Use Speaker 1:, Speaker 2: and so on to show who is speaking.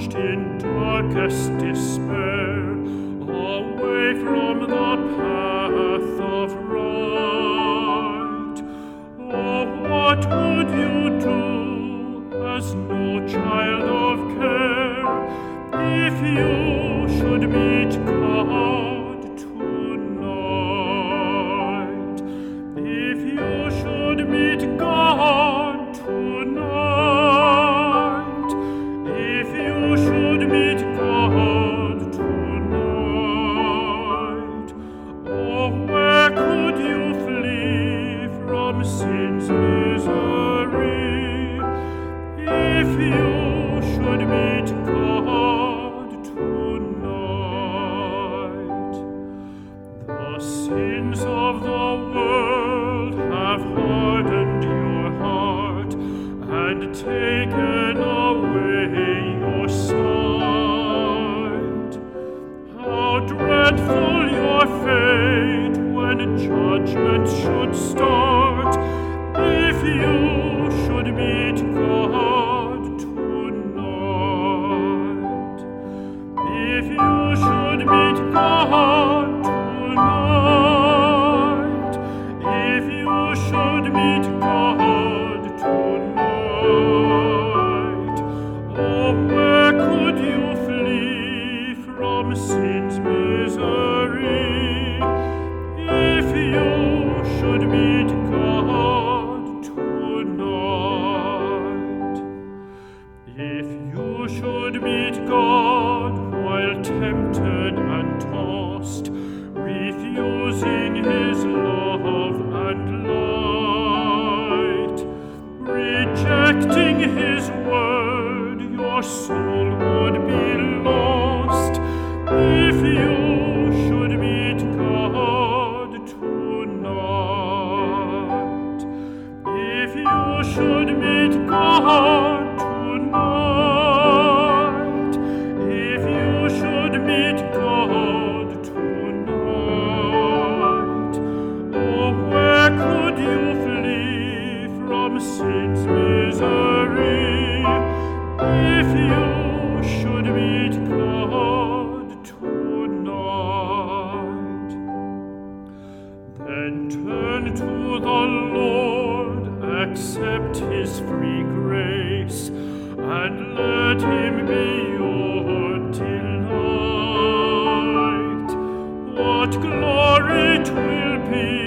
Speaker 1: plunged in darkest despair, away from the path of right. Oh, what would you do as no child of care if you should meet God tonight? If you should meet God tonight, if you should meet God tonight, oh, where could you flee from sin's misery? If you should meet God tonight, the sins of the world have hardened your heart and taken away your sight. How dreadful your fate when judgment should start, if you should meet God tonight. If you should meet God tonight, if you should meet God tonight, oh, where could you flee from sin's misery? If you should meet God tonight, if you should meet God while tempted and tossed, refusing His love and light, rejecting His word, your soul would be lost. If you should meet God tonight, if you should meet God tonight, if you should meet God tonight, oh, where could you flee from sin's misery? If you should meet God tonight, then turn to the Lord, accept His free grace, and let Him be your delight. What glory 'twill be